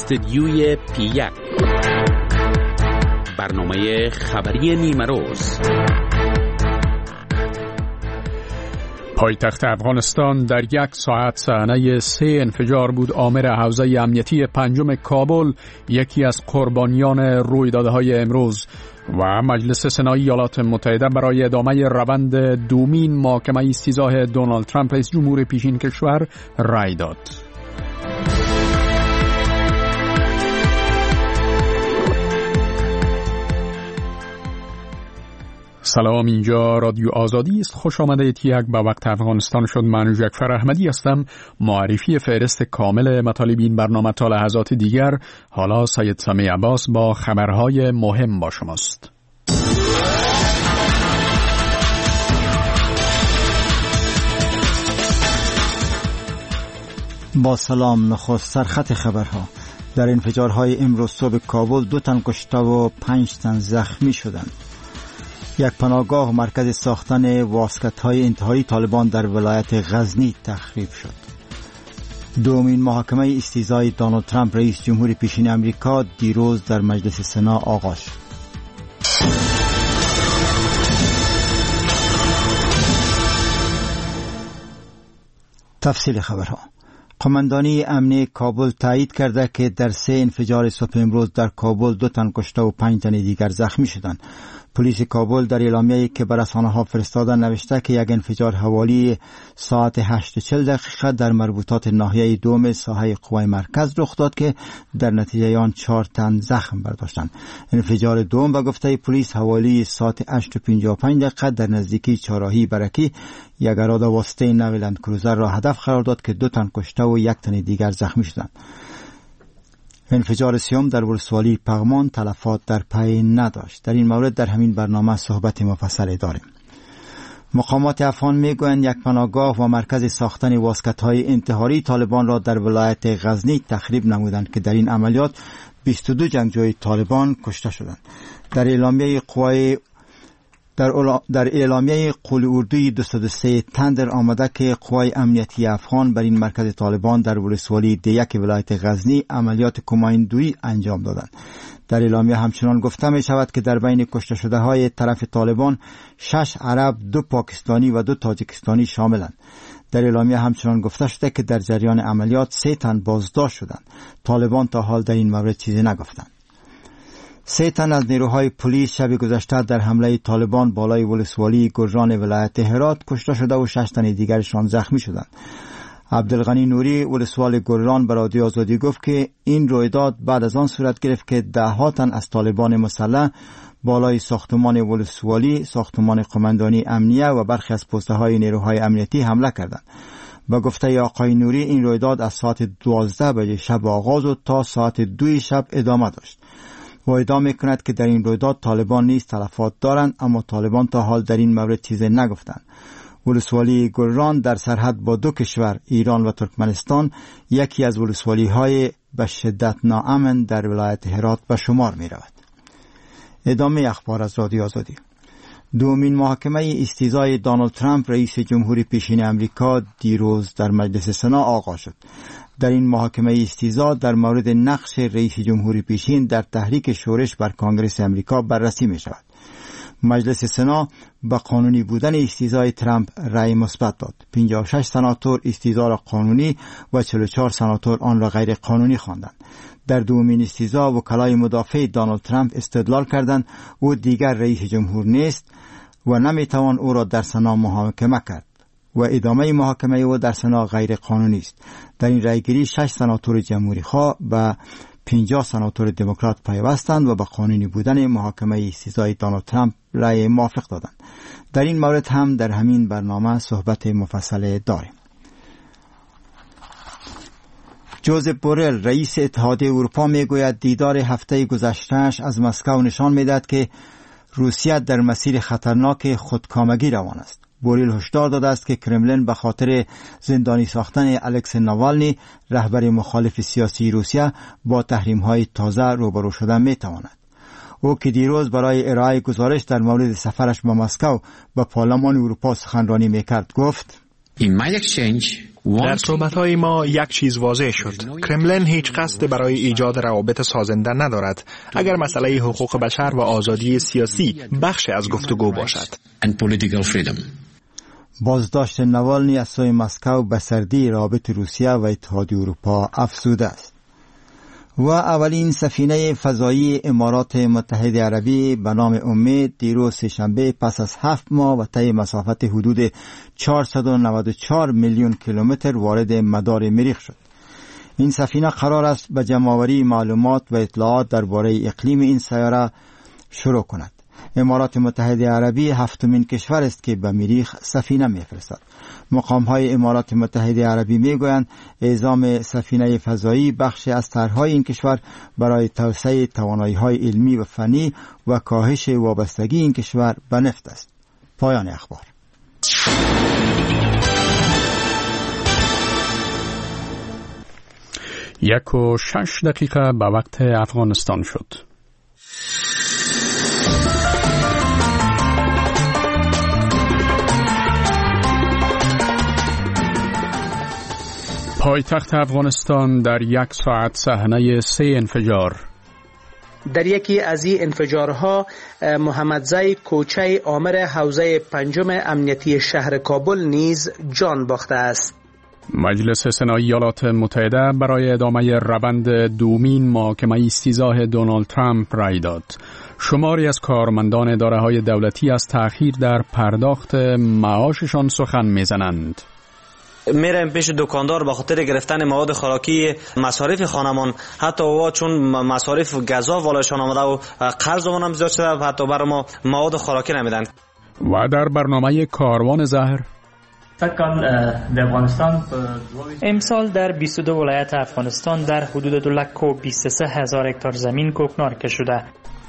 استدیوی پی1 برنامه خبری نیمروز. پایتخت افغانستان در 1 ساعت صحنه 3 انفجار بود. آمر حوزه امنیتی 5 کابل یکی از قربانیان رویدادهای امروز و مجلس سنایی ایالات متحده برای ادامه روند دومین محاکمه استیضاح دونالد ترامپ رئیس جمهور پیشین کشور رأی داد. سلام، اینجا رادیو آزادی است. خوش آمده تیک به وقت افغانستان شد. من جعفر احمدی هستم. معرفی فهرست کامل مطالب این برنامه تا لحظات دیگر. حالا سید سمی عباس با خبرهای مهم با شماست. با سلام. نخست سرخط خبرها. در انفجارهای امروز صبح کابل 2 تن کشته و 5 تن زخمی شدند. یک پناهگاه مرکز ساختن واسکت‌های انتحاری طالبان در ولایت غزنی تخریب شد. دومین محاکمه استیضاح دونالد ترامپ رئیس جمهور پیشین امریکا دیروز در مجلس سنا آغاز شد. تفصیل خبرها. قماندانی امنی کابل تایید کرده که در 3 انفجار صبح امروز در کابل 2 تن کشته و 5 تن دیگر زخمی شدند. پلیس کابل در اعلامیه‌ای که به رسانه‌ها فرستاده نوشته که یک انفجار حوالی ساعت 8:40 در مربوطات ناحیه دوم ساحه قوای مرکز رخ داد که در نتیجه آن 4 تن زخم برداشتند. انفجار دوم به گفته پلیس حوالی ساعت 8:55 در نزدیکی چهارراهی برکی یک اراده واسطه نو لند کروزر را هدف قرار داد که 2 تن کشته و 1 تن دیگر زخمی شدند. انفجار سیوم در ولسوالی پغمان تلفات در پی نداشت. در این مورد در همین برنامه صحبت مفصل داریم. مقامات افغان میگویند یک پناهگاه و مرکز ساختن واسکت‌های انتحاری طالبان را در ولایت غزنی تخریب نمودند که در این عملیات 22 جنگجوی طالبان کشته شدند. در اعلامیه قول اردوی 203 تندر آمده که قوای امنیتی افغان بر این مرکز طالبان در ولسوالی دیک ولایت غزنی عملیات کمایندویی انجام دادند. در اعلامیه همچنان گفته می شود که در بین کشته شده های طرف طالبان 6 عرب، 2 پاکستانی و 2 تاجیکستانی شاملند. در اعلامیه همچنان گفته شده که در جریان عملیات 3 تن بازداشت شدند. طالبان تا حال در این مورد چیزی نگفتند. 3 تن از نیروهای پلیس شب گذشته در حمله طالبان بالای ولسوالی گرجان ولایت هرات کشته شده و 6 تن دیگرشان زخمی شدند. عبدالغنی نوری ولسوال گرجان به رادیو آزادی گفت که این رویداد بعد از آن صورت گرفت که 10 تن از طالبان مسلح بالای ساختمان ولسوالی، ساختمان قماندانی امنیه و برخی از پست‌های نیروهای امنیتی حمله کردند. با گفته آقای نوری این رویداد از ساعت 12 بجه شب آغاز و تا ساعت 2 شب ادامه داشت. و ادعا می‌کند که در این رویداد طالبان نیز تلفات دارند، اما طالبان تا حال در این مورد چیزی نگفتند. ولسوالی گلران در سرحد با 2 کشور ایران و ترکمنستان یکی از ولسوالی‌های به شدت ناامن در ولایت هرات به شمار می‌رود. ادامه اخبار از رادیو آزادی. دومین محاکمه استیضاح دونالد ترامپ رئیس جمهور پیشین امریکا دیروز در مجلس سنا آغاز شد. در این محاکمه استیضاح در مورد نقش رئیس جمهور پیشین در تحریک شورش بر کنگره امریکا بررسی می شود. مجلس سنا به قانونی بودن استیضاح ترامپ رأی مثبت داد. 56 سناتور استیضاح را قانونی و 44 سناتور آن را غیر قانونی خواندند. در دومین استیضاح وکلای مدافع دونالد ترامپ استدلال کردند او دیگر رئیس جمهور نیست و نمیتوان او را در سنا محاکمه کرد و ادامه محاکمه او در سنا غیر قانونی است. در این رأیگیری 6 سناتور جمهوری خواه و 50 سناتور دموکرات پیوستند و به قانونی بودن محاکمه استیضاح دونالد ترامپ رأی موافق دادند. در این مورد هم در همین برنامه صحبت مفصل داریم. جوزف بورل رئیس اتحادیه اروپا میگوید دیدار هفته گذشته‌اش از مسکو نشان میدهد که روسیه در مسیر خطرناک خودکامگی روان است. بوریل هشدار داده است که کرملین به خاطر زندانی ساختن الکسی ناوالنی رهبر مخالف سیاسی روسیه با تحریم‌های تازه روبرو شدن می‌تواند. او که دیروز برای ارائه گزارش در مورد سفرش به مسکو به پارلمان اروپا سخنرانی می‌کرد گفت: In my exchange در صحبت‌های ما یک چیز واضح شد. کرملین هیچ قصد برای ایجاد روابط سازنده ندارد اگر مسئله حقوق بشر و آزادی سیاسی بخش از گفتگو باشد. بازداشت نوالنی از سوی مسکو به سردی روابط روسیه و اتحادیه اروپا افزوده است. و اولین سفینه فضایی امارات متحده عربی به نام امید دیروز سه‌شنبه پس از 7 ماه و طی مسافت حدود 494 میلیون کیلومتر وارد مدار مریخ شد. این سفینه قرار است به جمع‌آوری معلومات و اطلاعات درباره اقلیم این سیاره شروع کند. امارات متحده عربی هفتمین کشور است که به مریخ سفینه می‌فرستد. مقام‌های امارات متحده عربی می‌گویند اعزام سفینه فضایی بخشی از طرح‌های این کشور برای توسعه توانایی‌های علمی و فنی و کاهش وابستگی این کشور به نفت است. پایان اخبار. 1:06 به وقت افغانستان شد. پایتخت افغانستان در 1 ساعت صحنه 3 انفجار. در یکی از این انفجارها محمدزی کوچه آمر حوزه 5 امنیتی شهر کابل نیز جان باخته است. مجلس سنای ایالات متحده برای ادامه روند دومین محاکمه استیضاح دونالد ترامپ رای داد. شماری از کارمندان اداره‌های دولتی از تأخیر در پرداخت معاششان سخن می‌زنند. میرم پیش دکاندار به خاطر گرفتن مواد خوراکی، مصارف خانمان، حتی وا چون مصارف غذا والاشان آمده و قرضمون هم زیاد شده و حتی برای ما مواد خوراکی نمیدن. و در برنامه کاروان زهر امسال در 22 ولایت افغانستان در حدود 223,000 هکتار زمین کوکنار کشیده.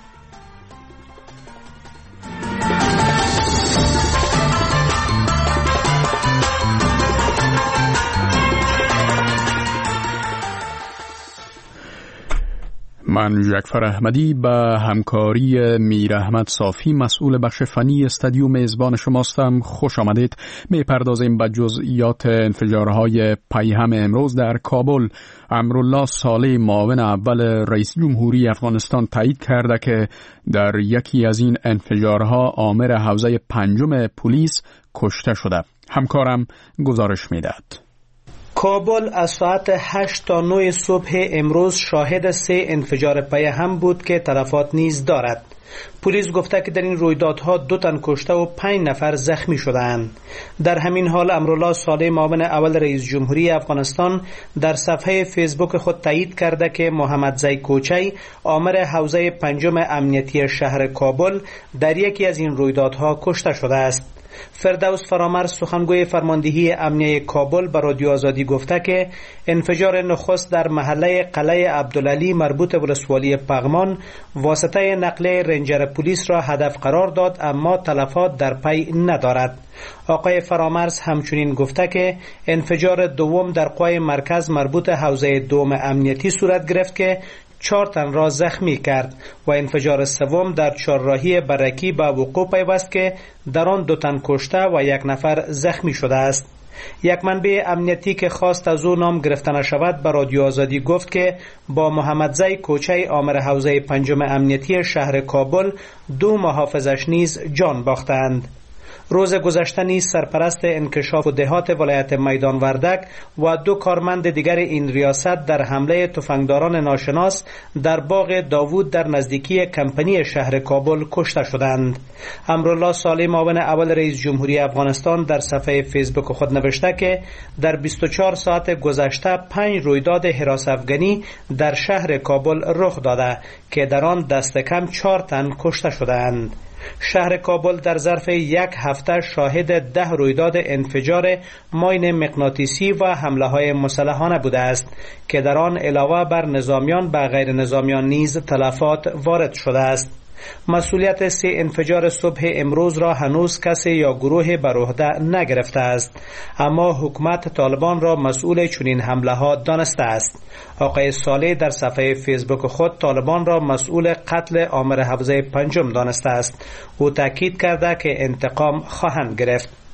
من جعفر احمدی به همکاری میر احمد صافی مسئول بخش فنی استودیو میزبان شماستم. خوش آمدید. میپردازیم به جزئیات انفجارهای پیهم امروز در کابل. امرالله صالح معاون اول رئیس جمهوری افغانستان تایید کرده که در یکی از این انفجارها آمر حوزه 5 پلیس کشته شده. همکارم گزارش میدهد. کابل از ساعت 8 تا 9 صبح امروز شاهد 3 انفجار پیهم بود که تلفات نیز دارد. پلیس گفته که در این رویدادها 2 تن کشته و 5 نفر زخمی شدند. در همین حال امرالله صالح معاون اول رئیس جمهوری افغانستان در صفحه فیسبوک خود تایید کرده که محمدزی کوچی آمر حوزه 5 امنیتی شهر کابل در یکی از این رویدادها کشته شده است. فردوس فرامرز سخنگوی فرماندهی امنیه کابل به رادیو آزادی گفته که انفجار نخست در محله قلعه عبدالعلی مربوط به ولسوالی پغمان واسطه نقلیه رنجر پلیس را هدف قرار داد، اما تلفات در پی ندارد. آقای فرامرز همچنین گفته که انفجار دوم در قوای مرکز مربوط حوزه 2 امنیتی صورت گرفت که 4 تن را زخمی کرد و انفجار سوم در چهارراهی برکی به وقوع پیوست که در آن 2 تن کشته و 1 نفر زخمی شده است. یک منبع امنیتی که خواست از او نام گرفته نشود به رادیو آزادی گفت که با محمدزی کوچی آمر حوزه 5 امنیتی شهر کابل 2 محافظش نیز جان باختند. روز گذشته نیز سرپرست انکشاف و دهات ولایت میدان وردک و 2 کارمند دیگر این ریاست در حمله تفنگداران ناشناس در باغ داوود در نزدیکی کمپنی شهر کابل کشته شدند. امرالله صالح معاون اول رئیس جمهوری افغانستان در صفحه فیسبوک خود نوشته که در 24 ساعت گذشته 5 رویداد حراس افغانی در شهر کابل رخ داده که در آن دست کم 4 تن کشته شدند. شهر کابل در ظرف 1 هفته شاهد 10 رویداد انفجار ماین مغناطیسی و حمله های مسلحانه بوده است که در آن علاوه بر نظامیان به غیر نظامیان نیز تلفات وارد شده است. مسئولیت 3 انفجار صبح امروز را هنوز کسی یا گروه بر عهده نگرفته است، اما حکومت طالبان را مسئول چنین حمله ها دانسته است. آقای صالح در صفحه فیسبوک خود طالبان را مسئول قتل آمر حوزه 5 دانسته است. او تاکید کرده که انتقام خواهند گرفت.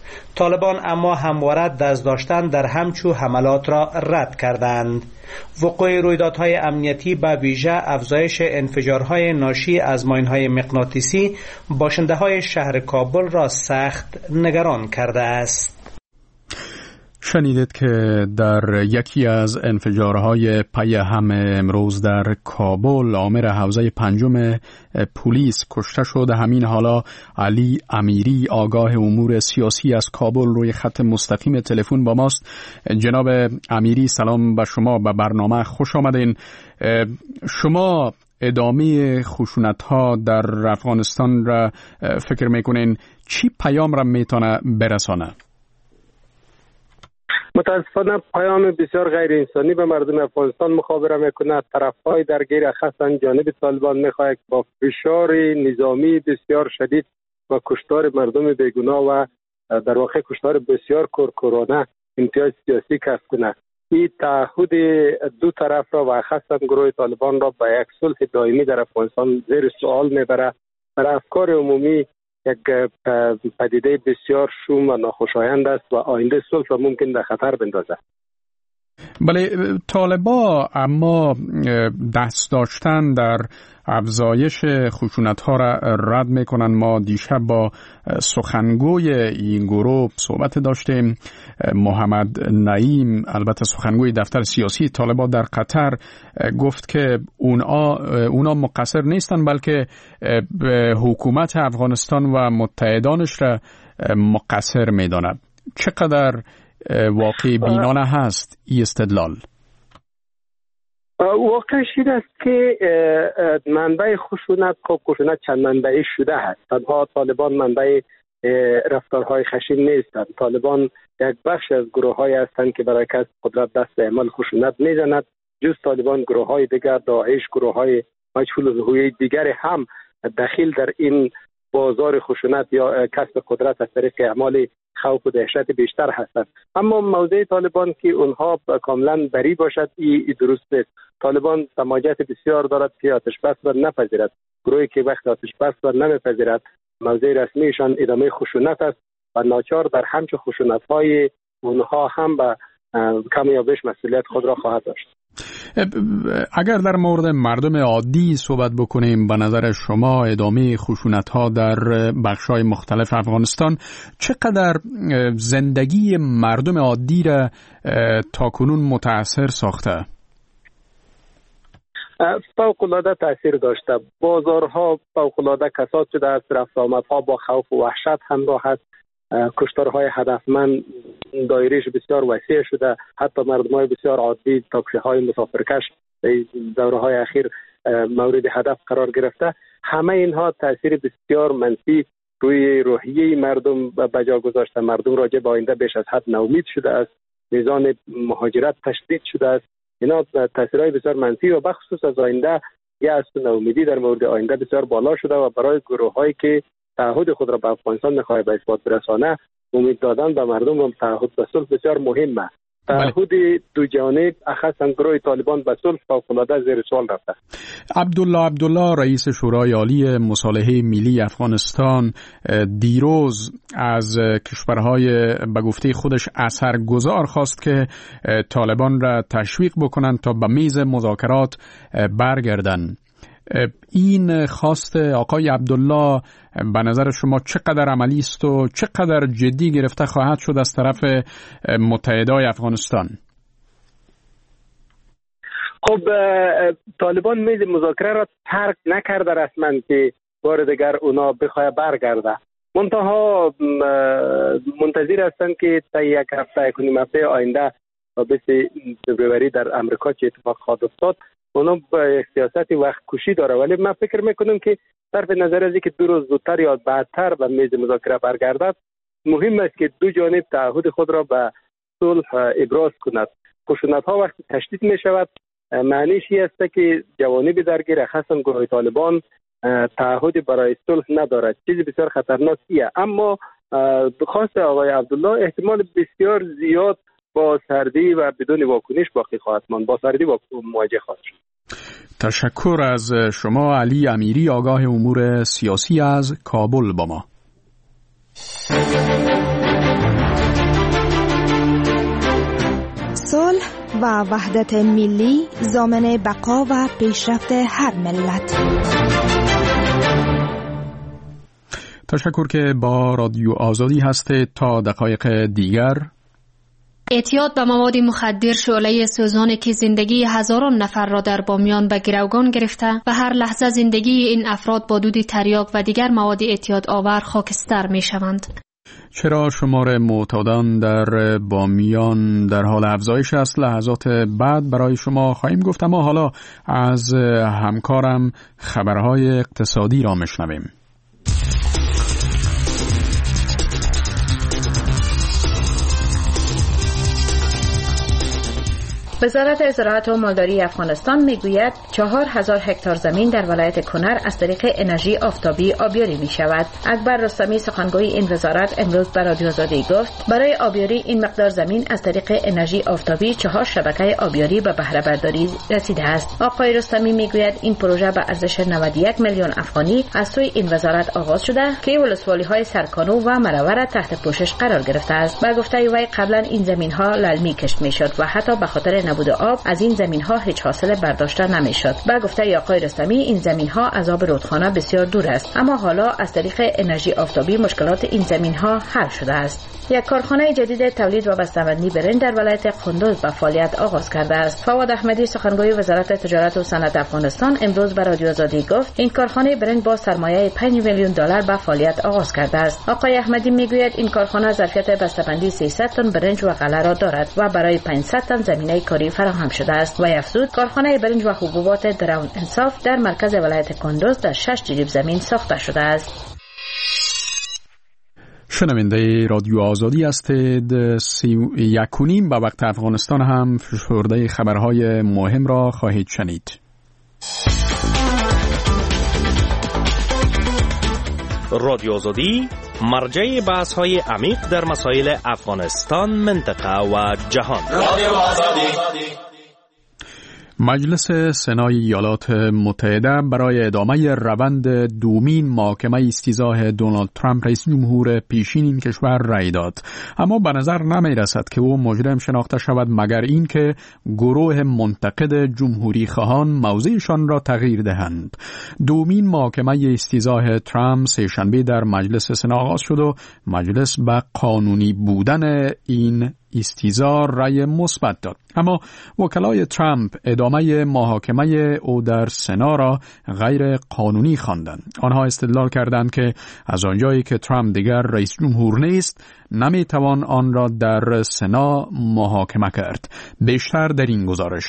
طالبان اما همواره دست داشتن در همچو حملات را رد کردند. وقوع رویدادهای امنیتی به ویژه افزایش انفجارهای ناشی از ماینهای مغناطیسی باشنده‌های شهر کابل را سخت نگران کرده است. شنیدید که در یکی از انفجارهای پی هم امروز در کابل آمر حوزه پنجم پلیس کشته شد. همین حالا علی امیری آگاه امور سیاسی از کابل روی خط مستقیم تلفن با ماست. جناب امیری سلام به شما، به برنامه خوش آمدین. شما ادامه خشونت‌ها در افغانستان را فکر میکنین چی پیام را میتونه برسانه؟ متاسفانه پیام بسیار غیر انسانی به مردم افغانستان مخابره میکند. طرفهای درگیر خاصا جانب طالبان میخواهد با فشار نظامی بسیار شدید و کشتار مردم بیگناه و در واقع کشتار بسیار کورکورانه امتیاز سیاسی کسب کند. این تعهد دو طرف را و خاصا گروه طالبان را به یک صلح دائمی در افغانستان زیر سوال میبره. در افکار عمومی یک پدیده بسیار شوم و ناخوشایند است و آینده صلح را ممکن در خطر بندازد. بله، طالبان اما دست داشتن در افزایش خشونت‌ها را رد می‌کنند. ما دیشب با سخنگوی این گروه صحبت داشتیم، محمد نعیم، البته سخنگوی دفتر سیاسی طالبان در قطر، گفت که اونا مقصر نیستند بلکه حکومت افغانستان و متحدانش را مقصر می‌داند. چقدر واقعی بینانه هست این استدلال؟ واقعش این است که منبع خشونت چند منبعی شده است. تنها طالبان منبع رفتارهای خشن نیستند. طالبان یک بخش از گروه‌هایی هستند که برای کسب قدرت دست اعمال خشونت میزنند. جز طالبان گروه‌های دیگر، داعش، گروه‌های مجهول الهویه دیگر هم دخیل در این بازار خشونت یا کسب قدرت از طریق اعمال خوف و دهشت بیشتر هستند. اما موضع طالبان که اونها کاملا بری باشد این درست نیست. طالبان سماجت بسیار دارد که آتش بس را نپذیرد. گروهی که وقت آتش بس را نمیپذیرد موضع رسمیشان ادامه خشونت است و ناچار در همچه خشونت‌های اونها هم به کم یا بیش مسئولیت خود را خواهد داشت. اگر در مورد مردم عادی صحبت بکنیم، به نظر شما ادامه خشونت‌ها در بخش‌های مختلف افغانستان چقدر زندگی مردم عادی را تاکنون متاثر ساخته؟ فوق‌العاده تاثیر داشته. بازارها فوق‌العاده کساد شده است، رفت آمدها با خوف و وحشت همراه است. کشتارهای هدفمند دایره‌اش بسیار وسیع شده. حتی مردمای بسیار عادی، تاکسی‌های مسافرکش دوره‌های اخیر مورد هدف قرار گرفته. همه اینها تاثیر بسیار منفی روی روحیه مردم به جا گذاشته. مردم راجع به آینده بیش از حد ناامید شده است. میزان مهاجرت تشدید شده است. اینا تاثیرهای بسیار منفی و بخصوص از آینده یا ناامیدی در مورد آینده بسیار بالا شده و برای گروه‌هایی که تعهد خود را به افغانستان می‌خواهد به اثبات برسانه، امید دادن به مردم و تعهد به صلح بسیار مهمه. تعهد دو جانب اخصا گروه طالبان به صلح فوق‌العاده زیر سوال رفته. عبدالله رئیس شورای عالی مصالحه ملی افغانستان دیروز از کشورهای به گفته خودش اثرگذار خواست که طالبان را تشویق بکنند تا به میز مذاکرات برگردند. این خواست آقای عبدالله به نظر شما چقدر عملی است و چقدر جدی گرفته خواهد شد از طرف متحدای افغانستان؟ خب طالبان میز مذاکره را ترک نکرده رسما که بار دیگر اونا بخواه برگرده. منتها منتظر هستند که تا یک هفته کنیم هفته آینده و 20 فوریه در امریکا چه اتفاق خواهد افتاد. اونا با سیاست وقت کشی داره، ولی من فکر میکنم که صرف نظر از اینکه 2 روز زودتر یا بعدتر به میز مذاکره برگردد، مهم است که دو جانب تعهد خود را به صلح ابراز کند. خشونت ها وقتی تشدید می شود معنیش این است که جوانب درگیر خاصا گروه طالبان تعهد برای صلح ندارد. چیزی بسیار خطرناکیه. اما خواست آقای عبدالله احتمال بسیار زیاد با سردی و بدون واکنش باقی خواهد ماند. با سردی مواجه خواهد شد. تشکر از شما علی امیری، آگاه امور سیاسی از کابل با ما. و وحدت ملی ضامن بقا و پیشرفت هر ملت. تشکر که با رادیو آزادی هستید. تا دقایق دیگر. اعتیاد به مواد مخدر شعله سوزانی که زندگی هزاران نفر را در بامیان به گروگان گرفته و هر لحظه زندگی این افراد با دود تریاک و دیگر مواد اعتیاد آور خاکستر می شوند. چرا شمار معتادان در بامیان در حال افزایش است؟ لحظات بعد برای شما خواهیم گفت، اما حالا از همکارم خبرهای اقتصادی را میشنویم. وزارت زراعت و مالداری افغانستان میگوید 4000 هکتار زمین در ولایت کنر از طریق انرژی آفتابی آبیاری می شود. اکبر رستمی سخنگوی این وزارت امروز به رادیو آزادی گفت برای آبیاری این مقدار زمین از طریق انرژی آفتابی 4 شبکه آبیاری به بهره برداری رسیده است. آقای رستمی میگوید این پروژه به ارزش 91 میلیون افغانی از سوی این وزارت آغاز شده که ولسوالی‌های سرکانو و مروره تحت پوشش قرار گرفته است. با گفته وی قبلا این زمین‌ها للمی کشت می‌شد و حتی به خاطر نبود آب از این زمین‌ها هیچ حاصل برداشته نمی‌شد. با گفته آقای رستمی این زمین‌ها از آب رودخانه بسیار دور است، اما حالا از طریق انرژی آفتابی مشکلات این زمین‌ها حل شده است. یک کارخانه جدید تولید و بسته‌بندی برنج در ولایت قندوز به فعالیت آغاز کرده است. فواد احمدی سخنگوی وزارت تجارت و صنعت افغانستان امروز به رادیو آزادی گفت این کارخانه برنج با سرمایه 5 میلیون دلار به فعالیت آغاز کرده است. آقای احمدی میگوید این کارخانه ظرفیت بسته‌بندی 300 تن برنج و غله را دارد و برای 500 تن زمینه کاری فراهم شده است. و افزود کارخانه برنج و حبوبات درون انصاف در مرکز ولایت قندوز در 6 جریب زمین ساخته شده است. شنونده رادیو آزادی هستید. 31 به وقت افغانستان هم فشرده خبرهای مهم را خواهید شنید. رادیو آزادی مرجع بحث‌های عمیق در مسائل افغانستان، منطقه و جهان. رادیو آزادی. مجلس سنای ایالات متحده برای ادامه روند دومین محاکمه استیضاح دونالد ترامپ رئیس جمهور پیشین این کشور رأی داد، اما به نظر نمی رسد که او مجرم شناخته شود مگر این که گروه منتقد جمهوری خواهان موضعشان را تغییر دهند. دومین محاکمه استیضاح ترامپ سه‌شنبه در مجلس سنا آغاز شد و مجلس به قانونی بودن این استیضاح رأی مثبت داد، اما وکلای ترامپ ادامه محاکمه او در سنا را غیر قانونی خواندند. آنها استدلال کردند که از آنجایی که ترامپ دیگر رئیس جمهور نیست نمیتوان آن را در سنا محاکمه کرد. بیشتر در این گزارش.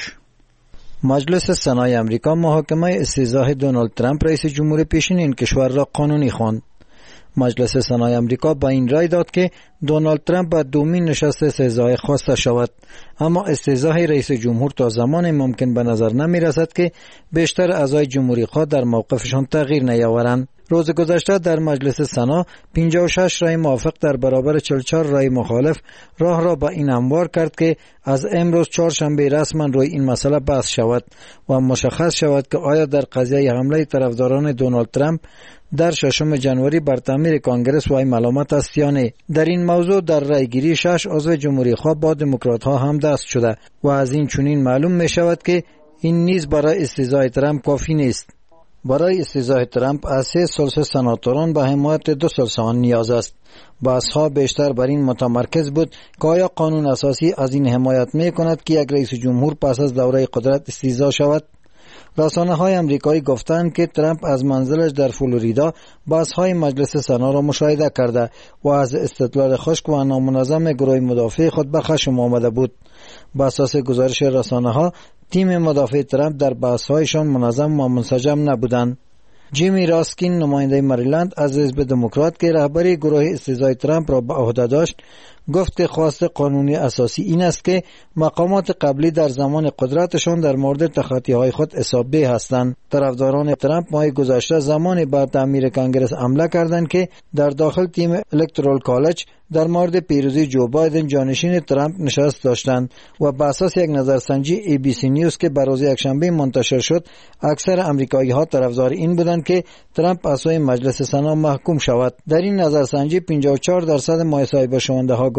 مجلس سنای امریکا محاکمه استیضاح دونالد ترامپ رئیس جمهور پیشین این کشور را قانونی خواند. مجلس سنای امریکا با این رای داد که دونالد ترامپ با دومین نشست استیضاح خواسته شود، اما استیضاح رئیس جمهور تا زمان ممکن به نظر نمی رسد که بیشتر اعضای جمهوری خواه در موقفشان تغییر نیاورند. روز گذشته در مجلس سنا 56 رای موافق در برابر 44 رای مخالف راه را به این هموار کرد که از امروز چهارشنبه رسما روی این مسئله بحث شود و مشخص شود که آیا در قضیه حمله طرفداران دونالد ترامپ در 6 ژانویه بر تعمیر کانگرس وای ملامت است یا نه. در این موضوع در رایگیری 6 عضو جمهوری خواه با دموکرات ها هم دست شده و از این چنین معلوم می شود که این نیز برای استیضاح ترامپ کافی نیست. برای استیضاح ترامپ از 3 ثلث سناتوران به حمایت 2 ثلث آن نیاز است. بحث‌ها بیشتر بر این متمرکز بود که آیا قانون اساسی از این حمایت می کند که یک رئیس جمهور پس از دوره قدرت استیضاح شود. رسانه‌های آمریکایی گفتند که ترامپ از منزلش در فلوریدا بحث‌های مجلس سنا را مشاهده کرده و از استدلال خشک و نامنظم گروه مدافع خود به خشم آمده بود. بر اساس گزارش رسانه‌ها تیم مدافع ترامپ در بحث‌هایشان منظم و منسجم نبودند. جیمی راسکین نماینده مریلند از حزب دموکرات که رهبری گروه استیضاح ترامپ را به عهده داشت گفت که خواست قانونی اساسی این است که مقامات قبلی در زمان قدرتشان در مورد تخطی‌های خود حسابدهی هستند. طرفداران ترامپ ماه گذشته زمانی بر تعمیر کانگرس حمله کردند که در داخل تیم الکترال کالج در مورد پیروزی جو بایدن جانشین ترامپ نشست داشتند و بر اساس یک نظرسنجی ABC نیوز که بر روز یکشنبه منتشر شد اکثر آمریکایی‌ها طرفدار این بودند که ترامپ از سوی مجلس سنا محکوم شود. در این نظرسنجی 54% مصاحبه شونده ها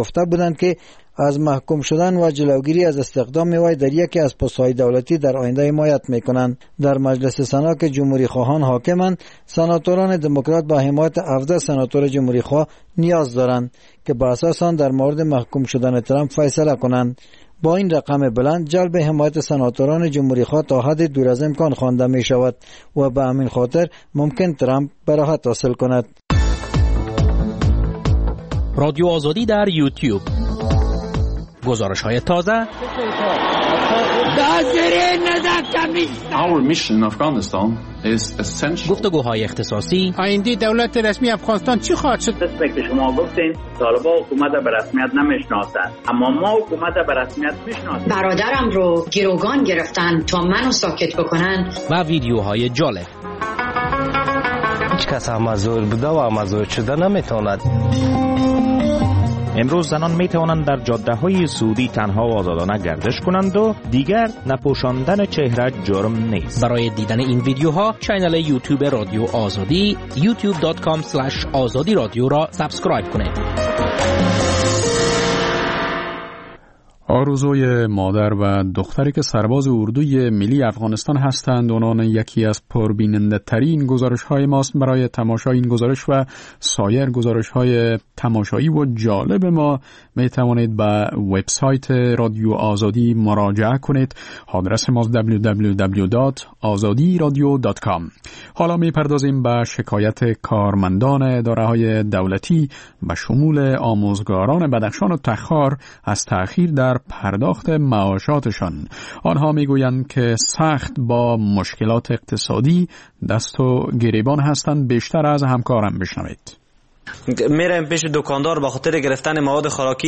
گفته بودند که از محکوم شدن و جلوگیری از استخدام وی در یکی از پست‌های دولتی در آینده حمایت میکنند. در مجلس سنا که جمهوری خواهان حاکمند، سناتوران دموکرات با حمایت 17 سناتور جمهوری خواه نیاز دارند که به اساس آن در مورد محکوم شدن ترامپ فیصله کنند. با این رقم بلند جلب حمایت سناتوران جمهوری خواه تا حد دور از امکان خوانده می شود و به همین خاطر ممکن ترامپ براحت حاصل کند. رادیو آزادی در یوتیوب، گزارش های تازه. گفتگوهای اختصاصی. آینده دولت رسمی افغانستان چی خواهد شد؟ که شما گفتین طالبان حکومت به رسمیت نمیشناسند، اما ما حکومت به رسمیت میشناسیم. برادرم رو گروگان گرفتن تا منو ساکت بکنن. و ویدیوهای جالب. هیچ کس مزور بوده و مزور شده نمیتواند. امروز زنان می توانند در جاده های سعودی تنها و آزادانه گردش کنند و دیگر نپوشاندن چهره جرم نیست. برای دیدن این ویدیوها کانال یوتیوب رادیو آزادی youtube.com/azadi رادیو را سابسکرایب کنید. آرزوی مادر و دختری که سرباز اردوی ملی افغانستان هستند عنوان یکی از پربیننده ترین گزارش های ماست. برای تماشای این گزارش و سایر گزارش های تماشایی و جالب ما می توانید به وبسایت رادیو آزادی مراجعه کنید. آدرس ما www.azadiradio.com. حالا می پردازیم به شکایت کارمندان اداره های دولتی به شمول آموزگاران بدخشان و تخار از تأخیر در پرداخت معاشاتشان. آنها میگویند که سخت با مشکلات اقتصادی دست و گریبان هستند. بیشتر از همکارم بشنوید. میرم پیش دکاندار با خاطر گرفتن مواد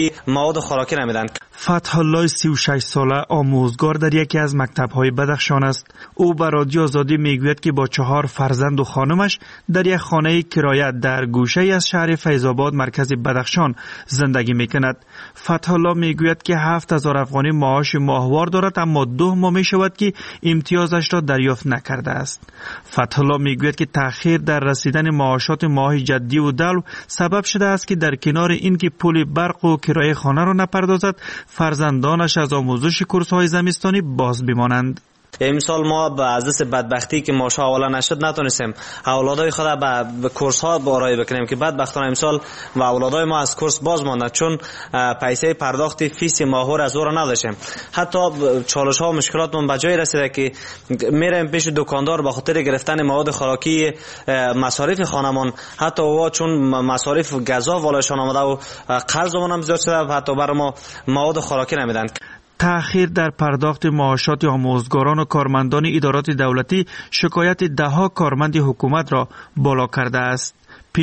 خوراکی نمیدن. فتح الله 36 ساله آموزگار در یکی از مکتب‌های بدخشان است. او به رادیو آزادی میگوید که با 4 فرزند و خانمش در یک خانه کرایه در گوشه‌ای از شهر فیض‌آباد مرکز بدخشان زندگی میکند. فتح الله میگوید که 7000 افغانی معاش ماهوار دارد، اما 2 ماه میشود که امتیازش را دریافت نکرده است. فتح الله میگوید که تأخیر در رسیدن معاشات ماه جدی و دلو سبب شده است که در کنار اینکه پول برق و کرایه خانه را نپردازد، فرزندانش از آموزش کورس‌های زمستانی باز بمانند. امسال ما از دست بدبختی که ماشا اولا نشد نتونستیم اولادای خود به کورس ها بارایی بکنیم که بدبختانه امسال و اولادای ما از کورس باز ماندند چون پیسه پرداخت فیس ماهور از او را نداشتیم. حتی چالش ها و مشکلاتمون به جای رسیده که میریم پیش دکاندار با خاطر گرفتن مواد خوراکی مصارف خانمان، حتی او چون مصارف غذا والایشان آمده و قرضمون هم زیاد شده و حتی برای ما مواد خوراکی نمیدن. تأخیر در پرداخت معاشات آموزگاران و کارمندان ادارات دولتی شکایت دهها کارمند حکومت را بالا کرده است.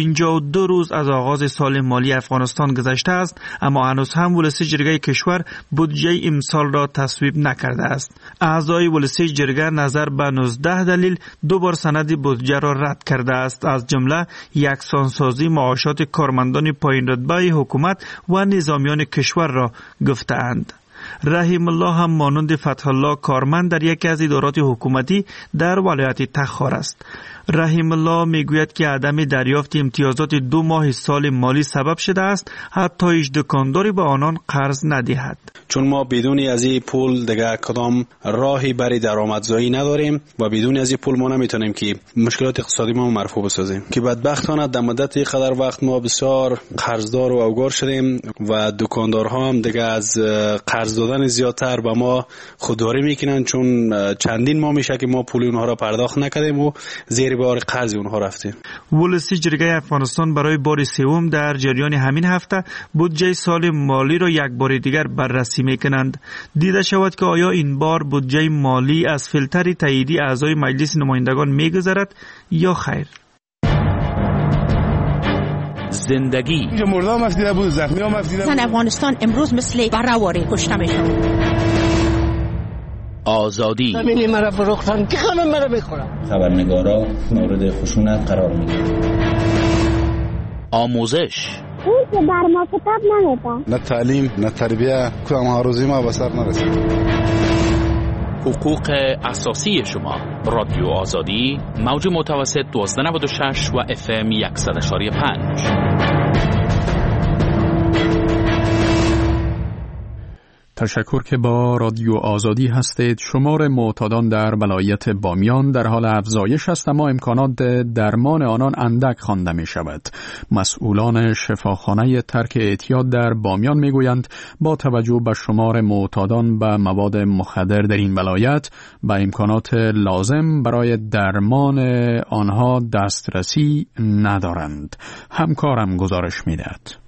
52 روز از آغاز سال مالی افغانستان گذشته است، اما هنوز هم ولسی جرگه کشور بودجه امسال را تصویب نکرده است. اعضای ولسی جرگه نظر به 19 دلیل 2 بار سند بودجه را رد کرده است، از جمله یکسانسازی معاشات کارمندان پایین رتبه حکومت و نظامیان کشور را گفتند. رحیم الله هم مانند فتح الله کارمند در یکی از ادارات حکومتی در ولایت تخار است. رحیم الله میگوید که عدم دریافت امتیازات 2 ماه سال مالی سبب شده است حتی هیچ دکانداری به آنان قرض ندهد. چون ما بدون از این پول دیگه کدام راهی برای درآمدزایی نداریم و بدون از این پول ما نمیتونیم که مشکلات اقتصادی ما مرفوع بسازیم که بدبختانه در مدت اینقدر وقت ما بسیار قرضدار و اوگار شدیم و دکاندارها هم دیگه از قرض دادن زیادتر به ما خودداری میکنن چون چندین ماه میشه که ما پول اونها را پرداخت نکردیم و زیر بار قرض اونها رفتیم. ولسی جرگه افغانستان برای بار سوم در جریان همین هفته بودجه سال مالی را یک بار دیگر بررسی میکنند. دیده شود که آیا این بار بودجه مالی از فیلتر تاییدی اعضای مجلس نمایندگان میگذرد یا خیر. زندگی مردم مفیده بود، زخمی هم مفیده بود. زن افغانستان امروز مثل برهواری کشته میشن. آزادی زمینی مرا فروختن که همه مرا بخورن. خبرنگارا مورد خشونت قرار میگیرن. آموزش اون که بر ما کتاب نمیده. نه تعلیم نه تربیه کدام هاروزی ما به سر نرسید. حقوق اساسی شما. رادیو آزادی موج متوسط 1296 و FM 100.5. تشکر که با رادیو آزادی هستید. شمار معتادان در ولایت بامیان در حال افزایش است، اما امکانات درمان آنان اندک خوانده می شود. مسئولان شفاخانه ترک اعتیاد در بامیان می گویند با توجه به شمار معتادان به مواد مخدر در این ولایت به امکانات لازم برای درمان آنها دسترسی ندارند. همکارم گزارش می دهد.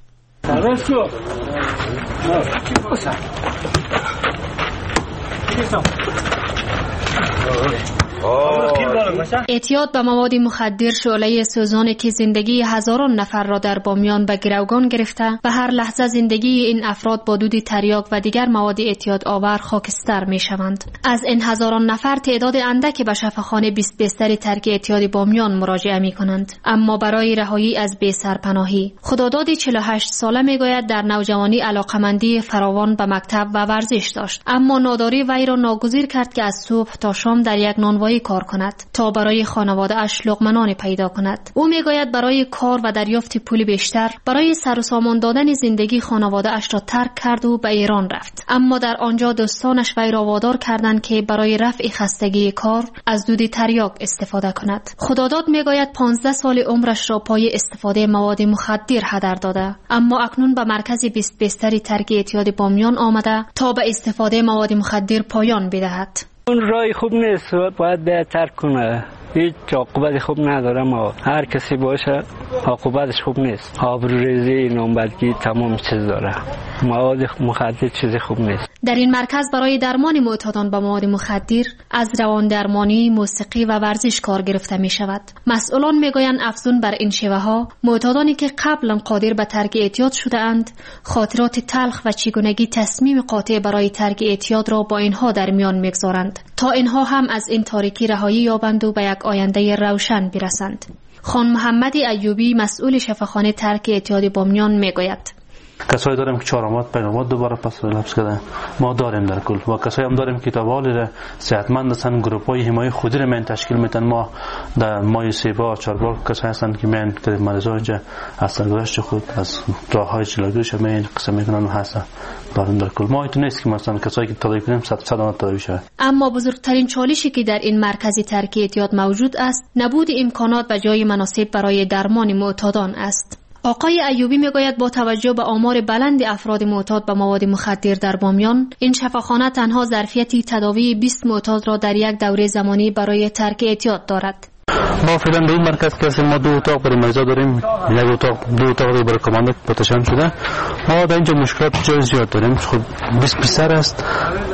اعتیاد به مواد مخدر شعله سوزانی که زندگی هزاران نفر را در بامیان به گروگان گرفته و هر لحظه زندگی این افراد با دود تریاک و دیگر مواد اعتیاد آور خاکستر می شوند. از این هزاران نفر تعداد اندکی به شفاخانه 20 بستر ترک اعتیاد بامیان مراجعه می کنند، اما برای رهایی از بی سرپناهی. خدادادی 48 ساله می گوید در نوجوانی علاقمندی فراوان به مکتب و ورزش داشت، اما ناداری وی را ناگزیر کرد که از صبح تا شام در یک نانوایی کار کند تا برای خانواده اش لقمه نان پیدا کند. او میگوید برای کار و دریافت پول بیشتر برای سر و سامان دادن زندگی خانواده اش را ترک کرد و به ایران رفت، اما در آنجا دوستانش وی را وادار کردند که برای رفع خستگی کار از دود تریاک استفاده کند. خداداد میگوید 15 سال عمرش را پای استفاده مواد مخدر هدر داده، اما اکنون به مرکز 20 بستر ترک اعتیاد بامیان آمده تا به استفاده مواد مخدر پایان بدهد. اون رای خوب نیست، باید ترک کنه. هیچ عاقبت خوب نداره، ما هر کسی باشه عاقبتش خوب نیست. آبروریزی، نامبردگی، تمام چیز داره. مواد مخدر چیز خوب نیست. در این مرکز برای درمان معتادان با مواد مخدر از روان درمانی، موسیقی و ورزش کار گرفته می شود. مسئولان می گویند افزون بر این شیوه ها معتادانی که قبلا قادر به ترک اعتیاد شده اند خاطرات تلخ و چگونگی تصمیم قاطع برای ترک اعتیاد را با اینها در میان میگذارند تا اینها هم از این تاریکی رهایی یابند و به یک آینده روشن برسند. خان محمد ایوبی مسئول شفاخانه ترک اعتیاد بامیان میگوید کسایی داریم که چهارمات پیغامات دوباره پس لبس کردن، ما داریم در کل، و کسایی هم داریم که توالی صحتمند هستن، گروپ‌های حمایت خودی رو من تشکیل میدن. ما در ماه 3 بار 4 بار کسایی هستن که من که مریضا اینجا از سرگذشت خود از راههای جلوگیریش من قسم میکنن هستن داریم در کل. ما اینطور نیست که مثلا کسایی که تداوی کنیم 100% تداوی شود. اما بزرگترین چالشی که در این مرکز ترک اعتیاد موجود است نبود امکانات و جای مناسب برای درمان معتادان است. آقای ایوبی میگوید با توجه به آمار بلند افراد معتاد به مواد مخدر در بامیان، این شفاخانه تنها ظرفیت تداوی 20 معتاد را در یک دوره زمانی برای ترک اعتیاد دارد. ما فعلا به این مرکز که ما 2 اتاق برای مریضا داریم، 2 اتاق برای کماندت پاتشان شده. ما در اینجا مشکلات جای زیاد داریم، خب 20 بستر است.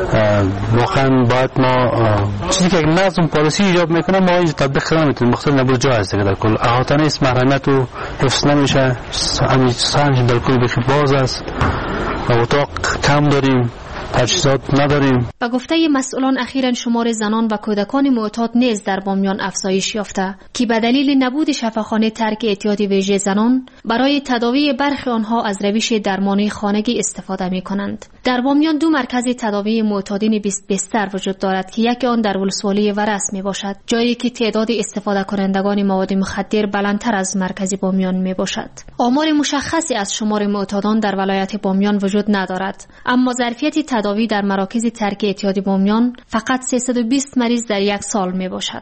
واقعا باید ما چیزی که نظم پالیسی ایجاب میکنه ما اینجا تطبیق نمیتونیم، مخصوصا نبود جا هست در کل احاطه نیست، محرمیت و حفظ نمیشه، همین سنج در کل بخی باز است، اتاق کم داریم، تجهیزات نداریم. به گفته مسئولان اخیراً شمار زنان و کودکان معتاد نیز در بامیان افزایش یافته که به دلیل نبود شفاخانه ترک اعتیاد ویژه زنان برای تداوی برخی آنها از روش درمانی خانگی استفاده می کنند. در بامیان 2 مرکز تداوی معتادین 20 بستر وجود دارد که یکی آن در ولسوالی ورس می باشد، جایی که تعداد استفاده کنندگان مواد مخدر بلندتر از مرکز بامیان می باشد. آمار مشخصی از شمار معتادان در ولایت بامیان وجود ندارد، اما ظرفیت تداوی در مراکز ترک اعتیاد بامیان فقط 320 مریض در یک سال می باشد.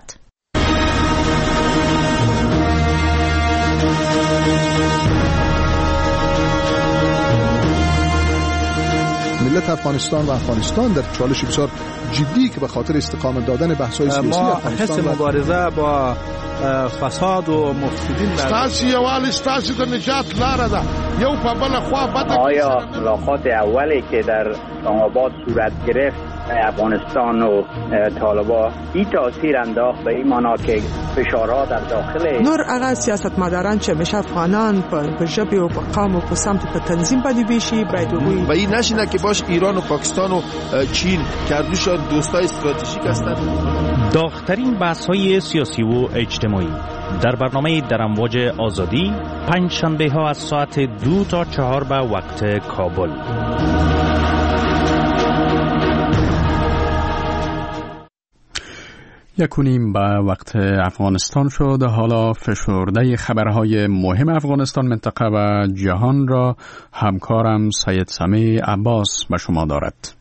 ملت افغانستان و افغانستان در چالش بسیار جدی که به خاطر استقامت دادن بحث‌های سیاسی افغانستان ما حس مبارزه با فساد و مفسدین ستاسي یوال ستاسي د نجات لاره ده یو په بل خوا بده. آیا ملاقات اولی که در آباد صورت گرفت افغانستان و طالبان این تاثیر انداخت به این معنا که فشارها در داخل نور هغه سیاستمداران چې میشه افغانان په ژبه او په قوم او په سمت په تنظیم باندې بشي باید و این نشینه که باش ایران و پاکستان و چین کردوشان دوستای استراتژیک هستند. داغ‌ترین بحث‌های سیاسی و اجتماعی در برنامه در امواج آزادی 5 شنبه ها از ساعت 2 تا 4 به وقت کابل. یکونیم به وقت افغانستان شد. حالا فشرده خبرهای مهم افغانستان، منطقه و جهان را همکارم سید سمی عباس به شما دارد.